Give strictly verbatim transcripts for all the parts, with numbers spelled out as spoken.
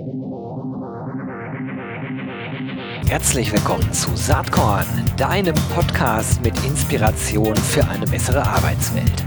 Herzlich willkommen zu Saatkorn, deinem Podcast mit Inspiration für eine bessere Arbeitswelt.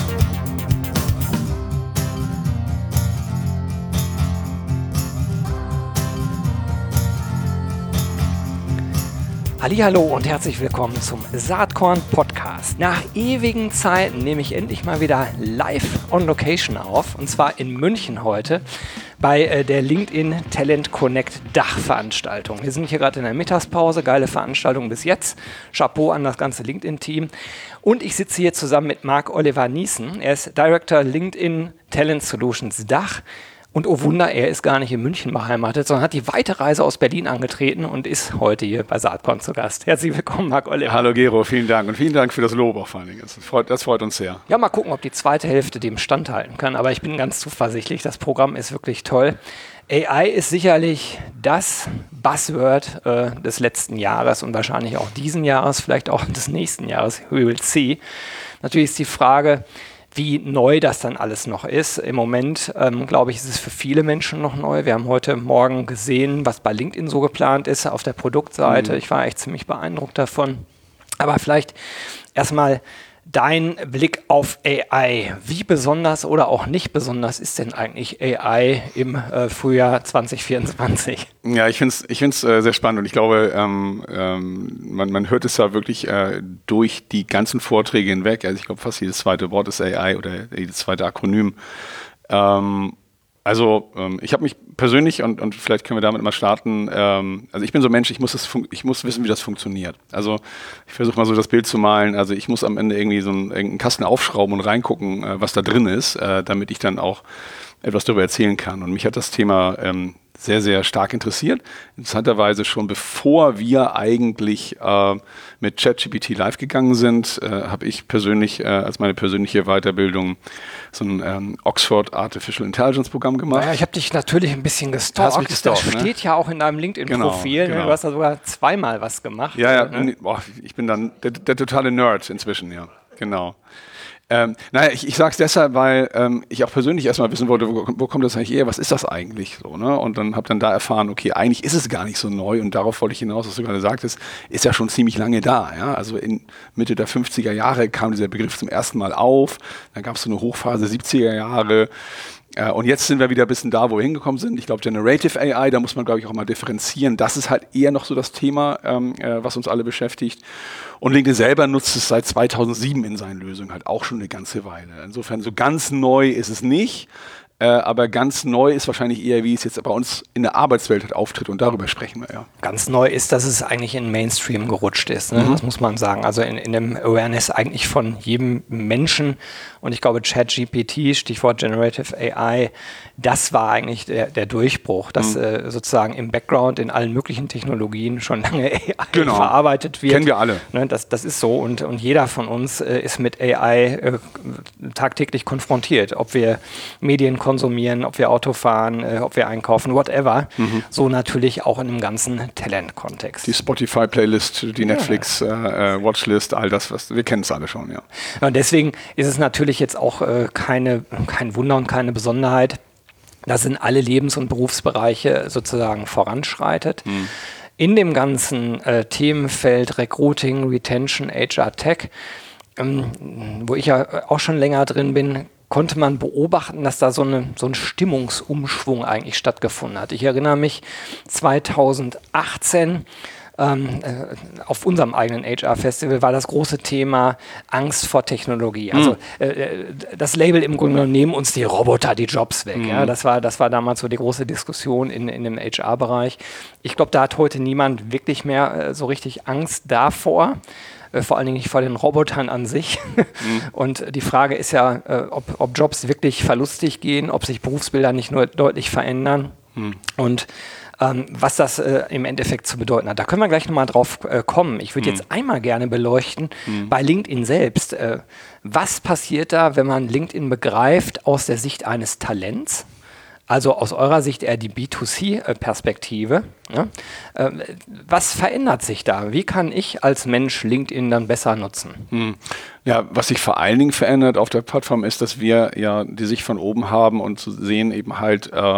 Hallihallo und herzlich willkommen zum Saatkorn Podcast. Nach ewigen Zeiten nehme ich endlich mal wieder live on Location auf, und zwar in München heute bei äh, der LinkedIn Talent Connect Dachveranstaltung. Wir sind hier gerade in der Mittagspause, geile Veranstaltung bis jetzt. Chapeau an das ganze LinkedIn-Team. Und ich sitze hier zusammen mit Marc-Oliver Niesen. Er ist Director LinkedIn Talent Solutions Dach. Und oh Wunder, er ist gar nicht in München beheimatet, sondern hat die weite Reise aus Berlin angetreten und ist heute hier bei Saatkorn zu Gast. Herzlich willkommen, Marc-Oliver. Hallo Gero, vielen Dank. Und vielen Dank für das Lob auch vor allen Dingen. Das freut, das freut uns sehr. Ja, mal gucken, ob die zweite Hälfte dem standhalten kann. Aber ich bin ganz zuversichtlich, das Programm ist wirklich toll. A I ist sicherlich das Buzzword äh, des letzten Jahres und wahrscheinlich auch diesen Jahres, vielleicht auch des nächsten Jahres. We will see. Natürlich ist die Frage, wie neu das dann alles noch ist. Im Moment, ähm, glaube ich, ist es für viele Menschen noch neu. Wir haben heute Morgen gesehen, was bei LinkedIn so geplant ist auf der Produktseite. Mhm. Ich war echt ziemlich beeindruckt davon. Aber vielleicht erstmal dein Blick auf A I. Wie besonders oder auch nicht besonders ist denn eigentlich A I im äh, Frühjahr zwanzig vierundzwanzig? Ja, ich finde es ich find's, äh, sehr spannend und ich glaube, ähm, ähm, man, man hört es ja wirklich äh, durch die ganzen Vorträge hinweg. Also ich glaube, fast jedes zweite Wort ist A I oder jedes zweite Akronym. Ähm, Also ähm, ich habe mich persönlich, und, und vielleicht können wir damit mal starten, ähm, also ich bin so ein Mensch, ich muss, das fun- ich muss wissen, wie das funktioniert. Also ich versuche mal so das Bild zu malen, also ich muss am Ende irgendwie so einen, irgendeinen Kasten aufschrauben und reingucken, äh, was da drin ist, äh, damit ich dann auch etwas darüber erzählen kann. Und mich hat das Thema ähm, sehr, sehr stark interessiert. Interessanterweise schon bevor wir eigentlich äh, mit ChatGPT live gegangen sind, äh, habe ich persönlich äh, als meine persönliche Weiterbildung so ein ähm, Oxford Artificial Intelligence Programm gemacht. Naja, ich habe dich natürlich ein bisschen gestalkt. mich gestalkt, das ne? steht ja auch in deinem LinkedIn-Profil. Genau, genau. Ne? Du hast da sogar zweimal was gemacht. Ja, ja, ne? boah, ich bin dann der, der totale Nerd inzwischen, ja, genau. Ähm, naja, ich, ich sage es deshalb, weil ähm, ich auch persönlich erstmal wissen wollte, wo, wo kommt das eigentlich her, was ist das eigentlich so, ne? Und dann habe dann da erfahren, okay, eigentlich ist es gar nicht so neu und darauf wollte ich hinaus, was du gerade sagtest, ist ja schon ziemlich lange da, ja? Also in Mitte der fünfziger Jahre kam dieser Begriff zum ersten Mal auf, dann gab es so eine Hochphase siebziger Jahre. Äh, und jetzt sind wir wieder ein bisschen da, wo wir hingekommen sind. Ich glaube, Generative A I, da muss man, glaube ich, auch mal differenzieren. Das ist halt eher noch so das Thema, ähm, äh, was uns alle beschäftigt. Und LinkedIn selber nutzt es seit zweitausendsieben in seinen Lösungen halt auch schon eine ganze Weile. Insofern, so ganz neu ist es nicht. Äh, aber ganz neu ist wahrscheinlich eher, wie es jetzt bei uns in der Arbeitswelt halt auftritt. Und darüber sprechen wir, ja. Ganz neu ist, dass es eigentlich in Mainstream gerutscht ist. Ne? Mhm. Das muss man sagen. Also in, in dem Awareness eigentlich von jedem Menschen. Und ich glaube, ChatGPT, Stichwort Generative A I, das war eigentlich der, der Durchbruch, dass mhm. äh, sozusagen im Background in allen möglichen Technologien schon lange A I genau. verarbeitet wird. Kennen wir alle. Ne? Das, das ist so. Und, und jeder von uns äh, ist mit A I äh, tagtäglich konfrontiert. Ob wir Medien konsumieren, ob wir Auto fahren, äh, ob wir einkaufen, whatever. Mhm. So natürlich auch in dem ganzen Talent-Kontext. Die Spotify-Playlist, die ja. Netflix-Watchlist, äh, all das, was wir kennen es alle schon, ja. ja. Und deswegen ist es natürlich jetzt auch äh, keine, kein Wunder und keine Besonderheit, dass in alle Lebens- und Berufsbereiche sozusagen voranschreitet. Mhm. In dem ganzen äh, Themenfeld Recruiting, Retention, H R Tech, ähm, wo ich ja auch schon länger drin bin, konnte man beobachten, dass da so, eine, so ein Stimmungsumschwung eigentlich stattgefunden hat. Ich erinnere mich zweitausendachtzehn ähm, äh, auf unserem eigenen H R-Festival war das große Thema Angst vor Technologie. Also mhm. äh, das Label im Grunde genommen, nehmen uns die Roboter die Jobs weg. Mhm. Ja? Das war, das war damals so die große Diskussion in, in dem H R-Bereich. Ich glaube, da hat heute niemand wirklich mehr äh, so richtig Angst davor. Vor allen Dingen nicht vor den Robotern an sich. Mhm. Und die Frage ist ja, äh, ob, ob Jobs wirklich verlustig gehen, ob sich Berufsbilder nicht nur deutlich verändern mhm. und ähm, was das äh, im Endeffekt zu bedeuten hat. Da können wir gleich nochmal drauf äh, kommen. Ich würde mhm. jetzt einmal gerne beleuchten, mhm. bei LinkedIn selbst, äh, was passiert da, wenn man LinkedIn begreift aus der Sicht eines Talents? Also aus eurer Sicht eher die B zwei C-Perspektive. Ja? Ähm, was verändert sich da? Wie kann ich als Mensch LinkedIn dann besser nutzen? Hm. Ja, was sich vor allen Dingen verändert auf der Plattform ist, dass wir ja die Sicht von oben haben und zu sehen eben halt, äh,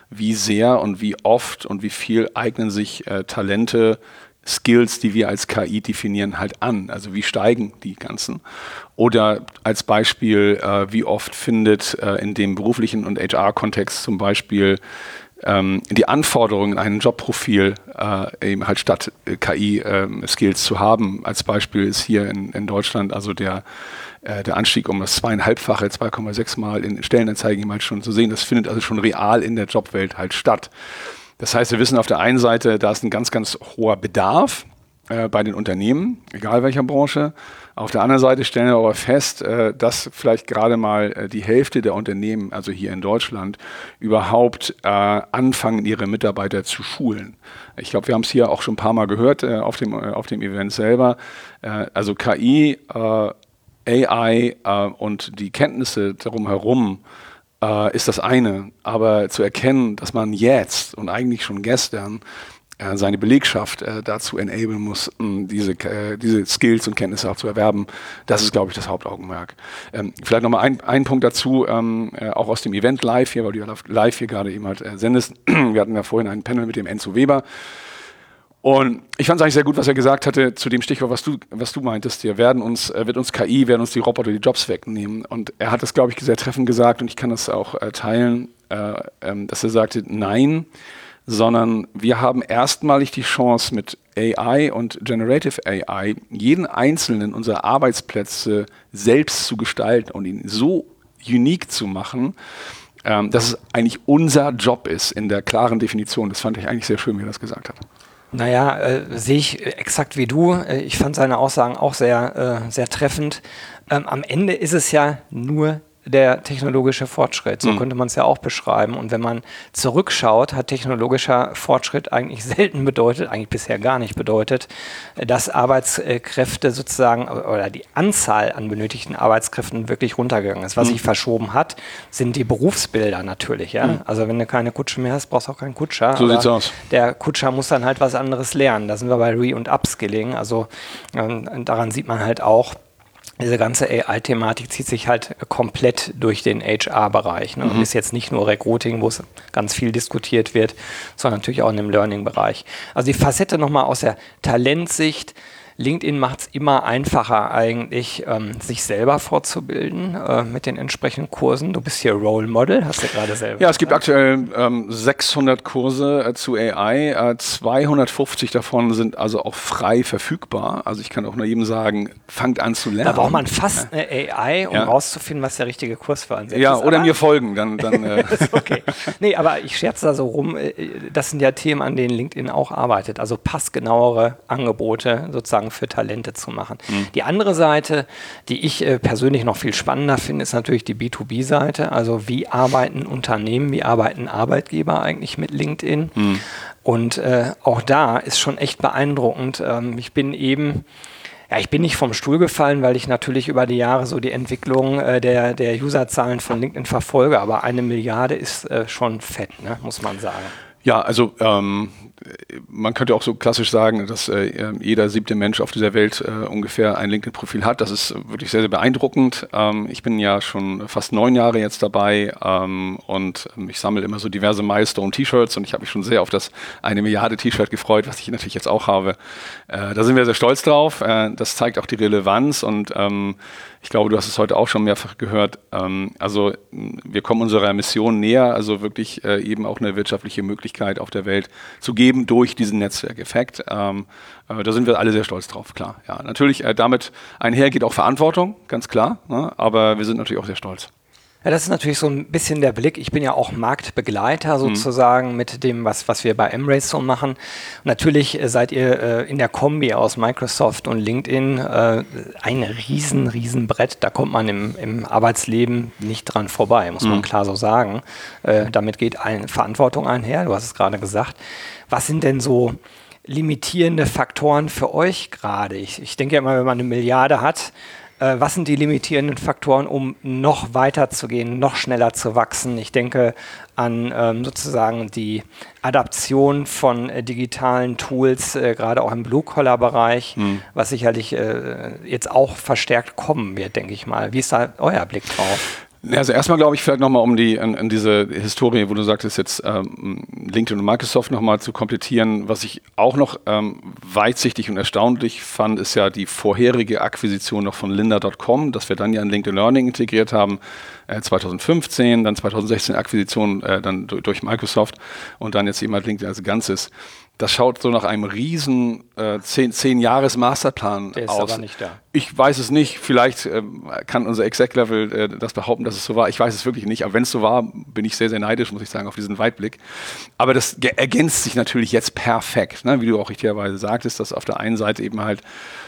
wie sehr und wie oft und wie viel eignen sich äh, Talente, Skills, die wir als K I definieren, halt an. Also wie steigen die ganzen? Oder als Beispiel, äh, wie oft findet äh, in dem beruflichen und H R-Kontext zum Beispiel ähm, die Anforderungen in einem Jobprofil äh, eben halt statt äh, K I-Skills äh, zu haben. Als Beispiel ist hier in, in Deutschland also der äh, der Anstieg um das zweieinhalbfache, zwei Komma sechs Mal in Stellenanzeigen eben halt schon zu sehen. Das findet also schon real in der Jobwelt halt statt. Das heißt, wir wissen auf der einen Seite, da ist ein ganz, ganz hoher Bedarf äh, bei den Unternehmen, egal welcher Branche. Auf der anderen Seite stellen wir aber fest, äh, dass vielleicht gerade mal äh, die Hälfte der Unternehmen, also hier in Deutschland, überhaupt äh, anfangen, ihre Mitarbeiter zu schulen. Ich glaube, wir haben es hier auch schon ein paar Mal gehört äh, auf dem, äh, auf dem Event selber. Äh, also K I, äh, A I äh, und die Kenntnisse darum herum, Uh, ist das eine, aber zu erkennen, dass man jetzt und eigentlich schon gestern uh, seine Belegschaft uh, dazu enablen muss, um diese, uh, diese Skills und Kenntnisse auch zu erwerben, das ist, glaube ich, das Hauptaugenmerk. Um, vielleicht nochmal ein, ein Punkt dazu, um, uh, auch aus dem Event live hier, weil du ja live hier gerade eben halt uh, sendest. Wir hatten ja vorhin einen Panel mit dem Enzo Weber. Und ich fand es eigentlich sehr gut, was er gesagt hatte zu dem Stichwort, was du, was du meintest. Wir werden uns, äh, wird uns K I, werden uns die Roboter die Jobs wegnehmen. Und er hat das, glaube ich, sehr treffend gesagt und ich kann das auch äh, teilen, äh, ähm, dass er sagte, nein, sondern wir haben erstmalig die Chance mit A I und Generative A I jeden einzelnen unserer Arbeitsplätze selbst zu gestalten und ihn so unique zu machen, ähm, dass es eigentlich unser Job ist in der klaren Definition. Das fand ich eigentlich sehr schön, wie er das gesagt hat. Naja, äh, sehe ich exakt wie du. Ich fand seine Aussagen auch sehr, äh, sehr treffend. Ähm, am Ende ist es ja nur der technologische Fortschritt. So mhm. könnte man es ja auch beschreiben. Und wenn man zurückschaut, hat technologischer Fortschritt eigentlich selten bedeutet, eigentlich bisher gar nicht bedeutet, dass Arbeitskräfte sozusagen oder die Anzahl an benötigten Arbeitskräften wirklich runtergegangen ist. Was mhm. sich verschoben hat, sind die Berufsbilder natürlich. Ja? Mhm. Also wenn du keine Kutsche mehr hast, brauchst du auch keinen Kutscher. So sieht's aus. Der Kutscher muss dann halt was anderes lernen. Da sind wir bei Re- und Upskilling. Also äh, daran sieht man halt auch, diese ganze A I-Thematik zieht sich halt komplett durch den H R-Bereich. Ne? Mhm. Ist jetzt nicht nur Recruiting, wo es ganz viel diskutiert wird, sondern natürlich auch in dem Learning-Bereich. Also die Facette nochmal aus der Talentsicht. LinkedIn macht es immer einfacher eigentlich, ähm, sich selber fortzubilden äh, mit den entsprechenden Kursen. Du bist hier Role Model, hast du gerade selber Ja, es gibt aktuell ähm, sechshundert Kurse äh, zu A I. Äh, zweihundertfünfzig davon sind also auch frei verfügbar. Also ich kann auch nur jedem sagen, fangt an zu lernen. Da braucht man fast ja. eine A I, um ja. rauszufinden, was der richtige Kurs für einen selbst ja, ist. Ja, oder mir folgen. Dann, dann, äh okay. Nee, aber ich scherze da so rum. Das sind ja Themen, an denen LinkedIn auch arbeitet. Also passgenauere Angebote sozusagen für Talente zu machen. Mhm. Die andere Seite, die ich äh, persönlich noch viel spannender finde, ist natürlich die B zwei B-Seite. Also wie arbeiten Unternehmen, wie arbeiten Arbeitgeber eigentlich mit LinkedIn? Mhm. Und äh, auch da ist schon echt beeindruckend. Ähm, ich bin eben Ja, ich bin nicht vom Stuhl gefallen, weil ich natürlich über die Jahre so die Entwicklung äh, der, der Userzahlen von LinkedIn verfolge, aber eine Milliarde ist äh, schon fett, ne, muss man sagen. Ja, also ähm, man könnte auch so klassisch sagen, dass äh, jeder siebte Mensch auf dieser Welt äh, ungefähr ein LinkedIn-Profil hat. Das ist wirklich sehr, sehr beeindruckend. Ähm, ich bin ja schon fast neun Jahre jetzt dabei ähm, und ich sammle immer so diverse Milestone-T-Shirts und ich habe mich schon sehr auf das eine Milliarde T-Shirt gefreut, was ich natürlich jetzt auch habe. Äh, da sind wir sehr stolz drauf. Äh, das zeigt auch die Relevanz und ähm, ich glaube, du hast es heute auch schon mehrfach gehört. Ähm, also wir kommen unserer Mission näher, also wirklich äh, eben auch eine wirtschaftliche Möglichkeit auf der Welt zu geben durch diesen Netzwerkeffekt. Ähm, äh, da sind wir alle sehr stolz drauf, klar. Ja, natürlich äh, damit einher geht auch Verantwortung, ganz klar, ne? Aber wir sind natürlich auch sehr stolz. Ja, das ist natürlich so ein bisschen der Blick. Ich bin ja auch Marktbegleiter sozusagen mhm. mit dem, was, was wir bei Embrace so machen. Und natürlich äh, seid ihr äh, in der Kombi aus Microsoft und LinkedIn äh, ein riesen, riesen Brett. Da kommt man im, im Arbeitsleben nicht dran vorbei, muss mhm. man klar so sagen. Äh, damit geht ein, Verantwortung einher, du hast es gerade gesagt. Was sind denn so limitierende Faktoren für euch gerade? Ich, ich denke ja immer, wenn man eine Milliarde hat, Äh, was sind die limitierenden Faktoren, um noch weiter zu gehen, noch schneller zu wachsen? Ich denke an ähm, sozusagen die Adaption von äh, digitalen Tools, äh, gerade auch im Blue-Collar-Bereich, mhm. was sicherlich äh, jetzt auch verstärkt kommen wird, denke ich mal. Wie ist da euer Blick drauf? Also erstmal glaube ich vielleicht nochmal, um die an, an diese Historie, wo du sagtest, jetzt ähm, LinkedIn und Microsoft nochmal zu komplettieren. Was ich auch noch ähm, weitsichtig und erstaunlich fand, ist ja die vorherige Akquisition noch von lynda Punkt com, das wir dann ja in LinkedIn Learning integriert haben, äh, zwanzig fünfzehn, dann zwanzig sechzehn Akquisition äh, dann durch, durch Microsoft und dann jetzt eben halt LinkedIn als Ganzes. Das schaut so nach einem riesen äh, zehn, zehn Jahres Masterplan Der ist aus. aber nicht da. Ich weiß es nicht. Vielleicht ähm, kann unser Exec-Level äh, das behaupten, dass es so war. Ich weiß es wirklich nicht. Aber wenn es so war, bin ich sehr, sehr neidisch, muss ich sagen, auf diesen Weitblick. Aber das ergänzt sich natürlich jetzt perfekt. Ne? Wie du auch richtigerweise sagtest, dass auf der einen Seite eben halt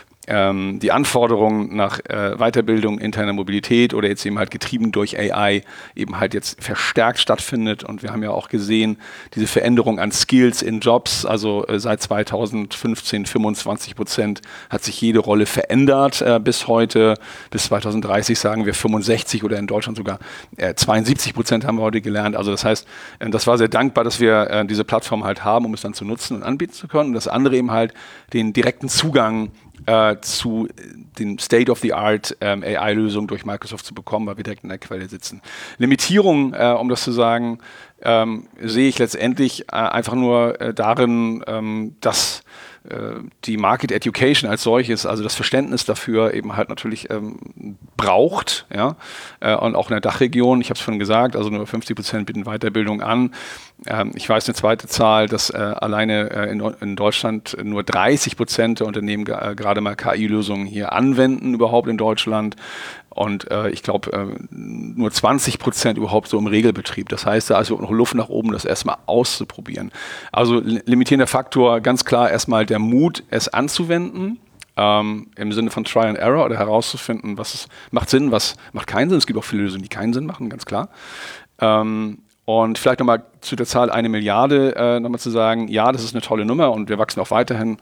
ähm, die Anforderungen nach äh, Weiterbildung, interner Mobilität oder jetzt eben halt getrieben durch A I eben halt jetzt verstärkt stattfindet. Und wir haben ja auch gesehen, diese Veränderung an Skills in Jobs, also äh, seit zweitausendfünfzehn fünfundzwanzig Prozent hat sich jede Rolle verändert äh, bis heute. Bis zweitausenddreißig sagen wir fünfundsechzig oder in Deutschland sogar äh, zweiundsiebzig Prozent haben wir heute gelernt. Also das heißt, äh, das war sehr dankbar, dass wir äh, diese Plattform halt haben, um es dann zu nutzen und anbieten zu können. Und das andere eben halt den direkten Zugang Äh, zu den State-of-the-Art ähm, A I-Lösungen durch Microsoft zu bekommen, weil wir direkt in der Quelle sitzen. Limitierung, äh, um das zu sagen, ähm, sehe ich letztendlich äh, einfach nur äh, darin, ähm, dass äh, die Market Education als solches, also das Verständnis dafür eben halt natürlich ähm, braucht, ja, äh, und auch in der Dachregion, ich habe es vorhin gesagt, also nur fünfzig Prozent bieten Weiterbildung an. Ähm, ich weiß eine zweite Zahl, dass äh, alleine äh, in, in Deutschland nur dreißig Prozent der Unternehmen äh, gerade mal K I-Lösungen hier anwenden überhaupt in Deutschland. Und äh, ich glaube, äh, nur zwanzig Prozent überhaupt so im Regelbetrieb. Das heißt, da ist noch Luft nach oben, das erstmal auszuprobieren. Also li- limitierender Faktor, ganz klar erstmal der Mut, es anzuwenden. Ähm, im Sinne von Try and Error oder herauszufinden, was es, macht Sinn, was macht keinen Sinn. Es gibt auch viele Lösungen, die keinen Sinn machen, ganz klar. Ähm, und vielleicht nochmal zu der Zahl eine Milliarde äh, nochmal zu sagen, ja, das ist eine tolle Nummer und wir wachsen auch weiterhin.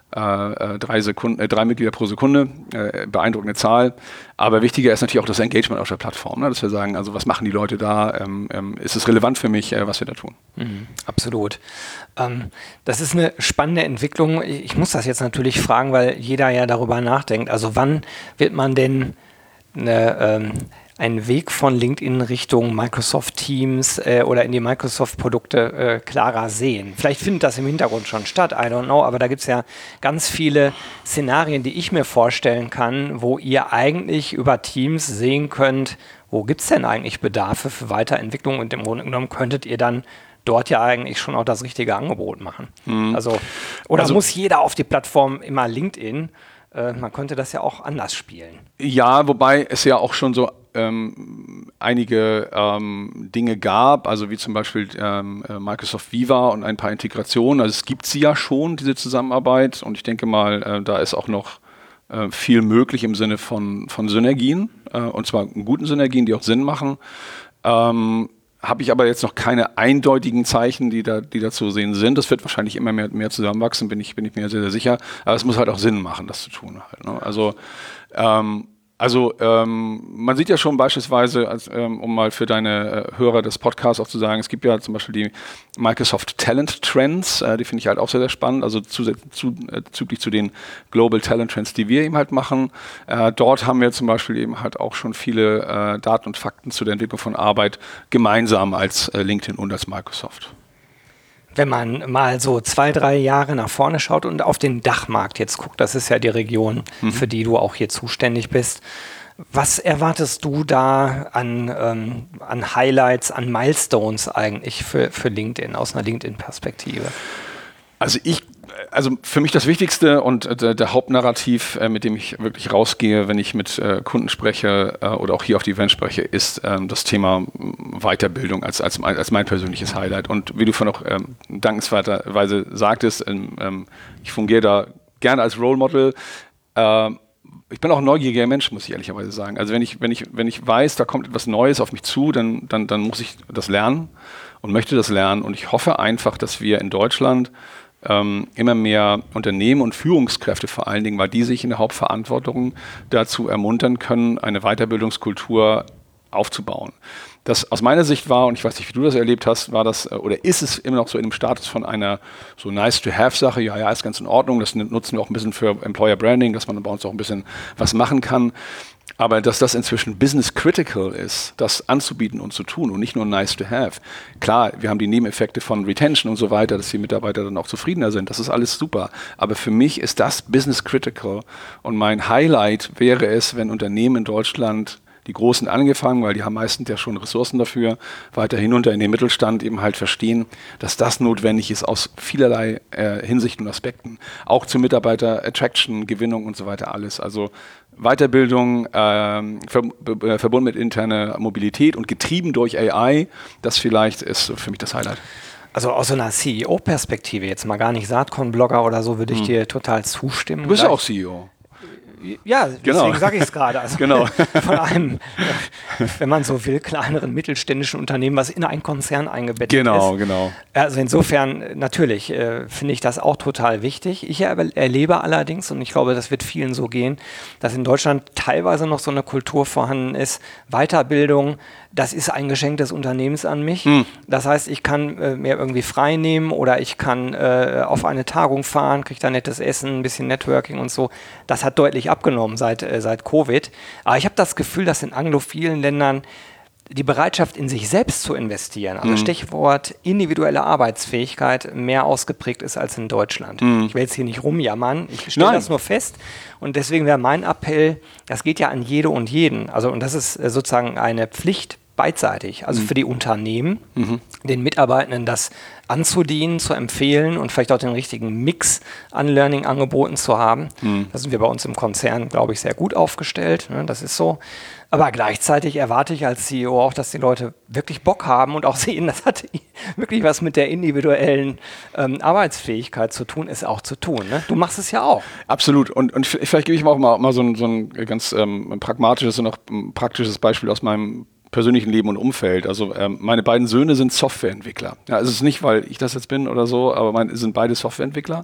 Äh, drei, Sekunden, äh, drei Mitglieder pro Sekunde, äh, beeindruckende Zahl. Aber wichtiger ist natürlich auch das Engagement auf der Plattform, ne? Dass wir sagen, also was machen die Leute da? Ähm, ähm, ist es relevant für mich, äh, was wir da tun? Mhm, absolut. Ähm, das ist eine spannende Entwicklung. Ich muss das jetzt natürlich fragen, weil jeder ja darüber nachdenkt. Also wann wird man denn eine, ähm, einen Weg von LinkedIn Richtung Microsoft Teams äh, oder in die Microsoft-Produkte äh, klarer sehen? Vielleicht findet das im Hintergrund schon statt, I don't know, aber da gibt es ja ganz viele Szenarien, die ich mir vorstellen kann, wo ihr eigentlich über Teams sehen könnt, wo gibt es denn eigentlich Bedarfe für Weiterentwicklung und im Grunde genommen könntet ihr dann dort ja eigentlich schon auch das richtige Angebot machen. Mhm. Also, oder also, muss jeder auf die Plattform immer LinkedIn? Äh, man könnte das ja auch anders spielen. Ja, wobei es ja auch schon so Ähm, einige ähm, Dinge gab, also wie zum Beispiel ähm, Microsoft Viva und ein paar Integrationen. Also es gibt sie ja schon, diese Zusammenarbeit, und ich denke mal, äh, da ist auch noch äh, viel möglich im Sinne von, von Synergien, äh, und zwar guten Synergien, die auch Sinn machen. Ähm, habe ich aber jetzt noch keine eindeutigen Zeichen, die da, die da zu sehen sind. Das wird wahrscheinlich immer mehr, mehr zusammenwachsen, bin ich, bin ich mir sehr, sehr sicher. Aber es muss halt auch Sinn machen, das zu tun halt, ne? Also ähm, Also ähm, man sieht ja schon beispielsweise, als, ähm, um mal für deine äh, Hörer des Podcasts auch zu sagen, es gibt ja zum Beispiel die Microsoft Talent Trends, äh, die finde ich halt auch sehr, sehr spannend, also zuzüglich zu, äh, zu den Global Talent Trends, die wir eben halt machen. Äh, dort haben wir zum Beispiel eben halt auch schon viele äh, Daten und Fakten zu der Entwicklung von Arbeit gemeinsam als äh, LinkedIn und als Microsoft. Wenn man mal so zwei, drei Jahre nach vorne schaut und auf den Dachmarkt jetzt guckt, das ist ja die Region, mhm. für die du auch hier zuständig bist. Was erwartest du da an, ähm, an Highlights, an Milestones eigentlich für, für LinkedIn, aus einer LinkedIn-Perspektive? Also ich, also für mich das Wichtigste und äh, der Hauptnarrativ, äh, mit dem ich wirklich rausgehe, wenn ich mit äh, Kunden spreche äh, oder auch hier auf die Event spreche, ist ähm, das Thema Weiterbildung als, als, als mein persönliches Highlight. Und wie du vorhin auch ähm, dankenswerterweise sagtest, ähm, ich fungiere da gerne als Role Model. Äh, ich bin auch ein neugieriger Mensch, muss ich ehrlicherweise sagen. Also wenn ich, wenn ich, wenn ich weiß, da kommt etwas Neues auf mich zu, dann, dann, dann muss ich das lernen und möchte das lernen. Und ich hoffe einfach, dass wir in Deutschland Ähm, immer mehr Unternehmen und Führungskräfte vor allen Dingen, weil die sich in der Hauptverantwortung dazu ermuntern können, eine Weiterbildungskultur aufzubauen. Das aus meiner Sicht war, und ich weiß nicht, wie du das erlebt hast, war das, oder ist es immer noch so in dem Status von einer so nice-to-have-Sache, ja, ja, ist ganz in Ordnung, das nutzen wir auch ein bisschen für Employer Branding, dass man bei uns auch ein bisschen was machen kann. Aber dass das inzwischen business critical ist, das anzubieten und zu tun und nicht nur nice to have. Klar, wir haben die Nebeneffekte von Retention und so weiter, dass die Mitarbeiter dann auch zufriedener sind. Das ist alles super. Aber für mich ist das business critical. Und mein Highlight wäre es, wenn Unternehmen in Deutschland, die Großen angefangen, weil die haben meistens ja schon Ressourcen dafür, weiter hinunter in den Mittelstand eben halt verstehen, dass das notwendig ist aus vielerlei äh, Hinsichten und Aspekten. Auch zur Mitarbeiter-Attraction, Gewinnung und so weiter alles. Also Weiterbildung, ähm, ver äh, verbunden mit interner Mobilität und getrieben durch A I, das vielleicht ist für mich das Highlight. Also aus so einer C E O-Perspektive, jetzt mal gar nicht Saatkorn-Blogger oder so, würde ich hm. dir total zustimmen. Du bist ja auch C E O. Ja, deswegen genau. sage ich es gerade. Also genau. Von einem, wenn man so will, kleineren mittelständischen Unternehmen, was in einen Konzern eingebettet genau, ist. Genau, genau. Also insofern, natürlich, äh, finde ich das auch total wichtig. Ich erlebe allerdings, und ich glaube, das wird vielen so gehen, dass in Deutschland teilweise noch so eine Kultur vorhanden ist, Weiterbildung, das ist ein Geschenk des Unternehmens an mich. Hm. Das heißt, ich kann äh, mir irgendwie frei nehmen oder ich kann äh, auf eine Tagung fahren, kriege da nettes Essen, ein bisschen Networking und so. Das hat deutlich abgenommen seit, äh, seit Covid. Aber ich habe das Gefühl, dass in anglophilen Ländern die Bereitschaft in sich selbst zu investieren, also mhm. Stichwort individuelle Arbeitsfähigkeit, mehr ausgeprägt ist als in Deutschland. Mhm. Ich will jetzt hier nicht rumjammern, ich stelle das nur fest und deswegen wäre mein Appell, das geht ja an jede und jeden, also und das ist sozusagen eine Pflicht beidseitig, also mhm. für die Unternehmen, mhm. den Mitarbeitenden das anzudienen, zu empfehlen und vielleicht auch den richtigen Mix an Learning-Angeboten zu haben. Mhm. Da sind wir bei uns im Konzern, glaube ich, sehr gut aufgestellt, ne? Das ist so. Aber gleichzeitig erwarte ich als C E O auch, dass die Leute wirklich Bock haben und auch sehen, das hat wirklich was mit der individuellen ähm, Arbeitsfähigkeit zu tun, ist auch zu tun. Ne? Du machst es ja auch. Absolut. Und, und vielleicht gebe ich auch mal, mal so, ein, so ein ganz ähm, pragmatisches und auch ein praktisches Beispiel aus meinem persönlichen Leben und Umfeld. Also ähm, meine beiden Söhne sind Softwareentwickler. Ja, also es ist nicht, weil ich das jetzt bin oder so, aber meine sind beide Softwareentwickler.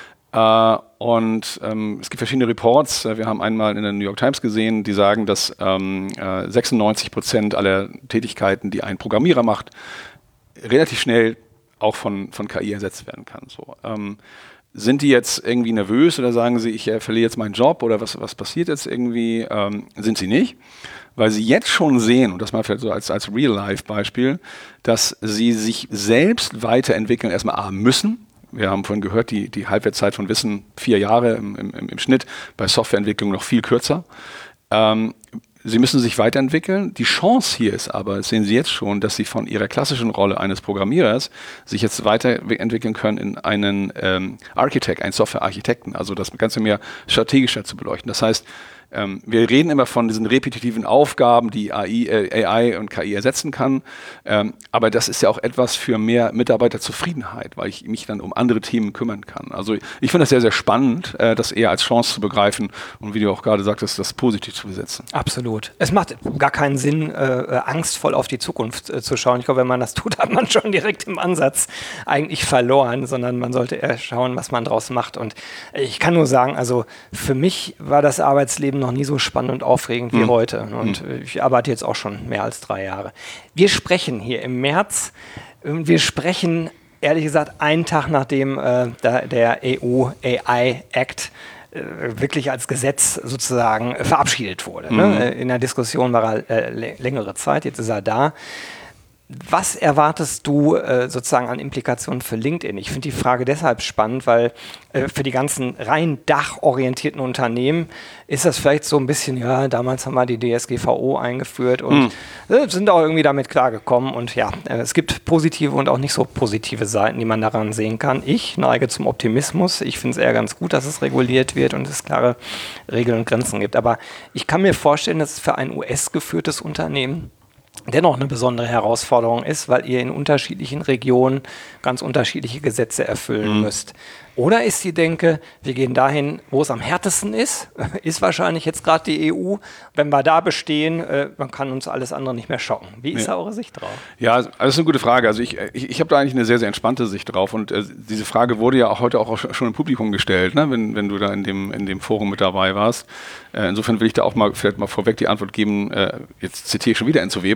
Uh, und ähm, es gibt verschiedene Reports. Wir haben einmal in der New York Times gesehen, die sagen, dass ähm, äh, sechsundneunzig Prozent aller Tätigkeiten, die ein Programmierer macht, relativ schnell auch von, von K I ersetzt werden kann. So, ähm, sind die jetzt irgendwie nervös oder sagen sie, ich äh, verliere jetzt meinen Job oder was, was passiert jetzt irgendwie? Ähm, sind sie nicht. Weil sie jetzt schon sehen, und das mal vielleicht so als, als Real-Life-Beispiel, dass sie sich selbst weiterentwickeln, erstmal A, müssen. Wir haben vorhin gehört, die, die Halbwertszeit von Wissen, vier Jahre im, im, im Schnitt, bei Softwareentwicklung noch viel kürzer. Ähm, sie müssen sich weiterentwickeln. Die Chance hier ist aber, das sehen Sie jetzt schon, dass Sie von Ihrer klassischen Rolle eines Programmierers sich jetzt weiterentwickeln können in einen ähm, Architekt, einen Softwarearchitekten, also das Ganze mehr strategischer zu beleuchten. Das heißt, Ähm, wir reden immer von diesen repetitiven Aufgaben, die A I, äh, A I und K I ersetzen kann. Ähm, aber das ist ja auch etwas für mehr Mitarbeiterzufriedenheit, weil ich mich dann um andere Themen kümmern kann. Also ich finde das sehr, sehr spannend, äh, das eher als Chance zu begreifen und wie du auch gerade sagtest, das positiv zu besetzen. Absolut. Es macht gar keinen Sinn, äh, angstvoll auf die Zukunft äh, zu schauen. Ich glaube, wenn man das tut, hat man schon direkt im Ansatz eigentlich verloren, sondern man sollte eher schauen, was man draus macht. Und ich kann nur sagen, also für mich war das Arbeitsleben noch nie so spannend und aufregend wie mhm. heute. Und mhm. ich arbeite jetzt auch schon mehr als drei Jahre. Wir sprechen hier im März, wir sprechen, ehrlich gesagt, einen Tag nachdem äh, der, der E U A I Act äh, wirklich als Gesetz sozusagen äh, verabschiedet wurde. Mhm. Ne? In der Diskussion war er äh, längere Zeit, jetzt ist er da. Was erwartest du äh, sozusagen an Implikationen für LinkedIn? Ich finde die Frage deshalb spannend, weil äh, für die ganzen rein dachorientierten Unternehmen ist das vielleicht so ein bisschen, ja, damals haben wir die D S G V O eingeführt und mhm. äh, sind auch irgendwie damit klargekommen. Und ja, äh, es gibt positive und auch nicht so positive Seiten, die man daran sehen kann. Ich neige zum Optimismus. Ich finde es eher ganz gut, dass es reguliert wird und es klare Regeln und Grenzen gibt. Aber ich kann mir vorstellen, dass es für ein U S-geführtes Unternehmen dennoch eine besondere Herausforderung ist, weil ihr in unterschiedlichen Regionen ganz unterschiedliche Gesetze erfüllen mhm. müsst. Oder ist die Denke, wir gehen dahin, wo es am härtesten ist, ist wahrscheinlich jetzt gerade die E U. Wenn wir da bestehen, äh, man kann uns alles andere nicht mehr schocken. Wie ist ja. da eure Sicht drauf? Ja, also das ist eine gute Frage. Also ich, ich, ich habe da eigentlich eine sehr, sehr entspannte Sicht drauf. Und äh, diese Frage wurde ja auch heute auch schon im Publikum gestellt, ne? wenn, wenn du da in dem, in dem Forum mit dabei warst. Äh, insofern will ich da auch mal vielleicht mal vorweg die Antwort geben, äh, jetzt zitiere ich schon wieder Enzo Weber,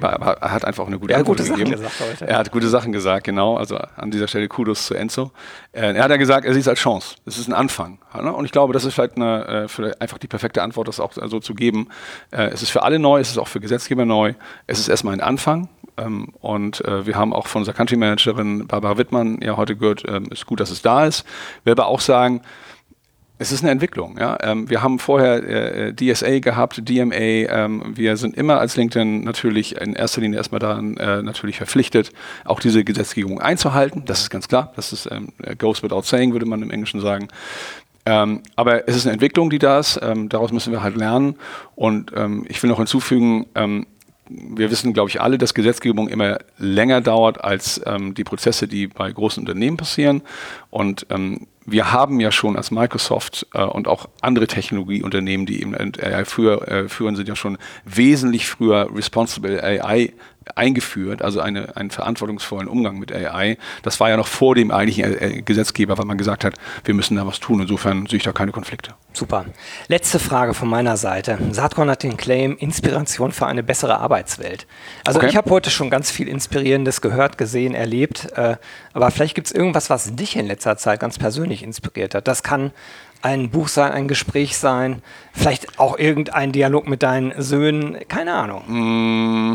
Thema, aber er hat einfach eine gute ja, Antwort gute gegeben. Sachen gesagt heute. Er hat gute Sachen gesagt, genau. Also an dieser Stelle Kudos zu Enzo. Äh, er hat ja gesagt, er sieht es als Chance. Es ist ein Anfang. Ne? Und ich glaube, das ist vielleicht eine, äh, vielleicht einfach die perfekte Antwort, das auch so zu geben. Äh, es ist für alle neu, es ist auch für Gesetzgeber neu. Es ist erstmal ein Anfang. Ähm, und äh, wir haben auch von unserer Country Managerin Barbara Wittmann ja heute gehört, äh, ist gut, dass es da ist. Ich will aber auch sagen, es ist eine Entwicklung. Ja? Ähm, wir haben vorher äh, D S A gehabt, D M A. Ähm, wir sind immer als LinkedIn natürlich in erster Linie erstmal daran äh, natürlich verpflichtet, auch diese Gesetzgebung einzuhalten. Das ist ganz klar. Das ist ähm, goes without saying, würde man im Englischen sagen. Ähm, aber es ist eine Entwicklung, die da ist. Ähm, daraus müssen wir halt lernen. Und ähm, ich will noch hinzufügen, ähm, wir wissen, glaube ich, alle, dass Gesetzgebung immer länger dauert als ähm, die Prozesse, die bei großen Unternehmen passieren. Und ähm, wir haben ja schon als Microsoft äh, und auch andere Technologieunternehmen, die eben A I für, äh, führen, sind ja schon wesentlich früher Responsible A I eingeführt, also eine, einen verantwortungsvollen Umgang mit A I. Das war ja noch vor dem eigentlichen äh, Gesetzgeber, weil man gesagt hat, wir müssen da was tun. Insofern sehe ich da keine Konflikte. Super. Letzte Frage von meiner Seite. Saatkorn hat den Claim, Inspiration für eine bessere Arbeitswelt. Also okay. Ich habe heute schon ganz viel Inspirierendes gehört, gesehen, erlebt, äh, aber vielleicht gibt es irgendwas, was dich in letzter Zeit ganz persönlich inspiriert hat. Das kann ein Buch sein, ein Gespräch sein, vielleicht auch irgendein Dialog mit deinen Söhnen, keine Ahnung. Mm.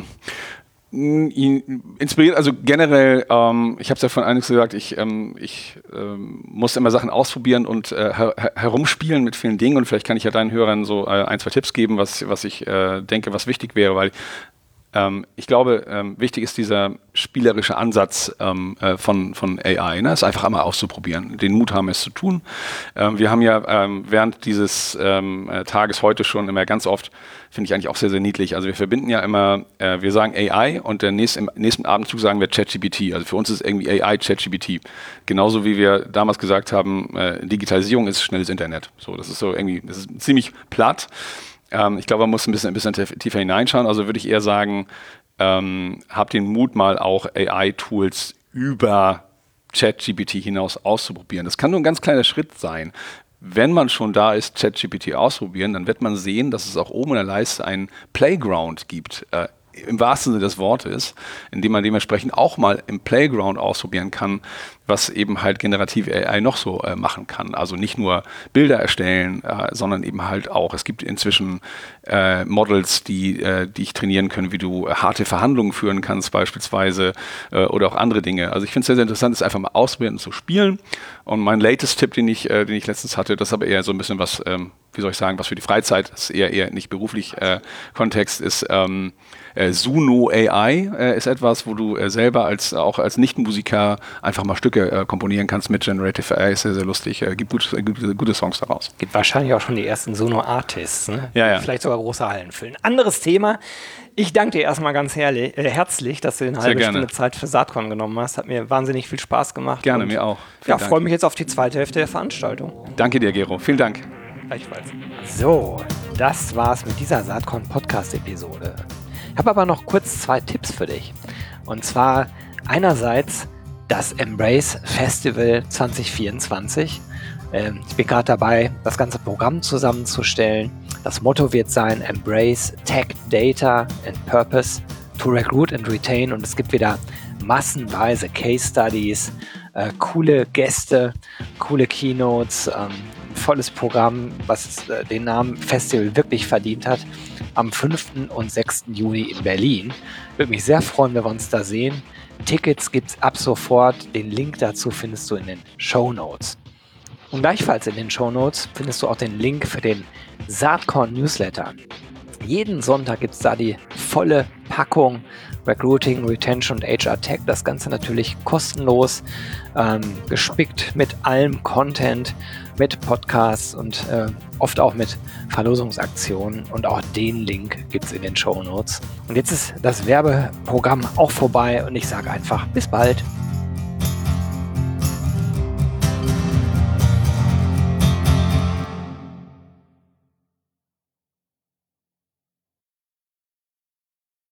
Inspiriert, also generell, ähm, ich habe es ja von einiges gesagt, ich, ähm, ich ähm, muss immer Sachen ausprobieren und äh, her herumspielen mit vielen Dingen und vielleicht kann ich ja deinen Hörern so äh, ein, zwei Tipps geben, was, was ich äh, denke, was wichtig wäre, weil ähm, ich glaube, ähm, wichtig ist dieser spielerische Ansatz ähm, äh, von, von A I, ne? Es einfach einmal auszuprobieren, den Mut haben, es zu tun. Ähm, wir haben ja ähm, während dieses ähm, äh, Tages heute schon immer ganz oft, finde ich eigentlich auch sehr, sehr niedlich. Also wir verbinden ja immer, äh, wir sagen A I und der nächst, im nächsten Abendzug sagen wir ChatGPT. Also für uns ist irgendwie A I ChatGPT. Genauso wie wir damals gesagt haben, äh, Digitalisierung ist schnelles Internet. So, das ist so irgendwie, das ist ziemlich platt. Ähm, ich glaube, man muss ein bisschen, ein bisschen tiefer hineinschauen. Also würde ich eher sagen, ähm, habt den Mut, mal auch A I-Tools über ChatGPT hinaus auszuprobieren. Das kann nur ein ganz kleiner Schritt sein. Wenn man schon da ist, ChatGPT ausprobieren, dann wird man sehen, dass es auch oben in der Leiste einen Playground gibt, äh, im wahrsten Sinne des Wortes, in dem man dementsprechend auch mal im Playground ausprobieren kann, was eben halt generative A I noch so äh, machen kann. Also nicht nur Bilder erstellen, äh, sondern eben halt auch, es gibt inzwischen äh, Models, die, äh, die ich trainieren können, wie du äh, harte Verhandlungen führen kannst beispielsweise äh, oder auch andere Dinge. Also ich finde es sehr, sehr interessant, es einfach mal ausprobieren und zu spielen. Und mein latest Tipp, den ich, äh, den ich letztens hatte, das ist aber eher so ein bisschen was, ähm, wie soll ich sagen, was für die Freizeit, das ist eher, eher nicht beruflich äh, Kontext, ist ähm, äh, Suno A I äh, ist etwas, wo du äh, selber als auch als Nichtmusiker einfach mal Stücke äh, komponieren kannst mit Generative A I, ist sehr, sehr lustig, äh, gibt gut, äh, gute, gute Songs daraus. Gibt wahrscheinlich auch schon die ersten Suno-Artists, ne? Ja, ja. Vielleicht sogar große Hallen füllen. Anderes Thema. Ich danke dir erstmal ganz herrlich, äh, herzlich, dass du eine halbe gerne. Stunde Zeit für Saatkorn genommen hast. Hat mir wahnsinnig viel Spaß gemacht. Gerne, mir auch. Ja, freue mich jetzt auf die zweite Hälfte der Veranstaltung. Danke dir, Gero. Vielen Dank. Gleichfalls. So, das war's mit dieser Saatkorn-Podcast-Episode. Ich habe aber noch kurz zwei Tipps für dich. Und zwar einerseits das Embrace Festival zwanzig vierundzwanzig. Ähm, ich bin gerade dabei, das ganze Programm zusammenzustellen. Das Motto wird sein Embrace Tech, Data and Purpose to Recruit and Retain. Und es gibt wieder massenweise Case Studies, äh, coole Gäste, coole Keynotes, ähm, volles Programm, was äh, den Namen Festival wirklich verdient hat, am fünften und sechsten Juni in Berlin. Würde mich sehr freuen, wenn wir uns da sehen. Tickets gibt's ab sofort. Den Link dazu findest du in den Shownotes. Und gleichfalls in den Shownotes findest du auch den Link für den Saatkorn Newsletter. Jeden Sonntag gibt es da die volle Packung Recruiting, Retention und H R Tech. Das Ganze natürlich kostenlos, ähm, gespickt mit allem Content, mit Podcasts und äh, oft auch mit Verlosungsaktionen. Und auch den Link gibt es in den Shownotes. Und jetzt ist das Werbeprogramm auch vorbei und ich sage einfach bis bald.